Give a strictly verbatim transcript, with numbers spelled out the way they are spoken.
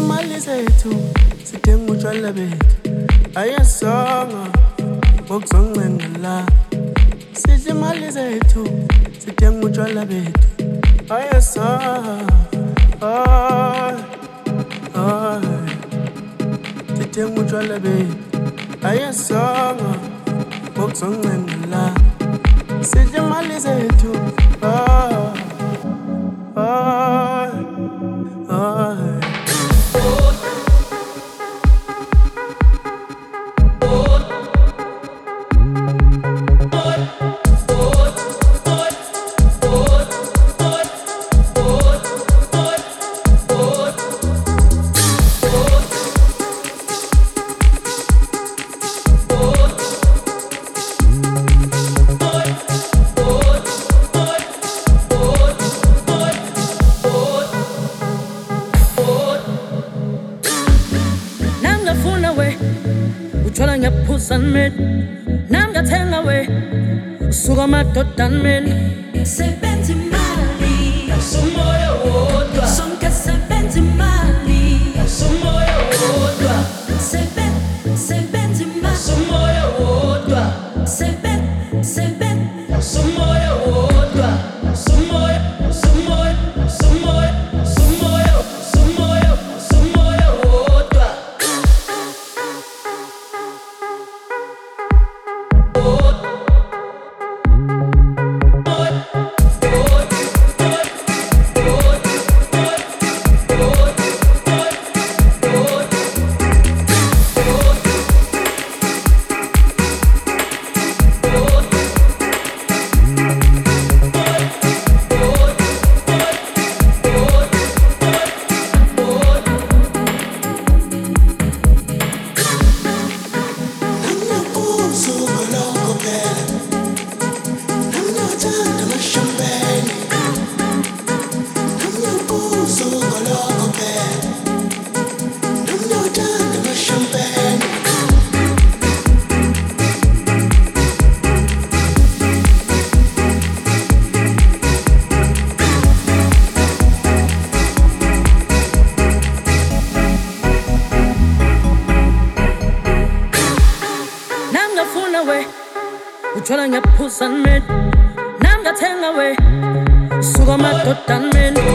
imali zethu sidinga utshwala bethu ayesonga ngokuzongcengela sidla imali zethu sidinga utshwala bethu ayesonga ay ay sidinga utshwala bethu ayesonga ngokuzongcengela sidla imali zethu ay ay ay Suka madodaneni sebenza imali asumoya wodwa sonke sebenza imali asumoya wodwa seben sebenza imali asumoya wodwa seben seben asumoya wodwa asumoya asumoya asumoya asumoya asumoya asumoya wodwa uthola ngiyaphuza mini nami ngathenga we suka madodaneni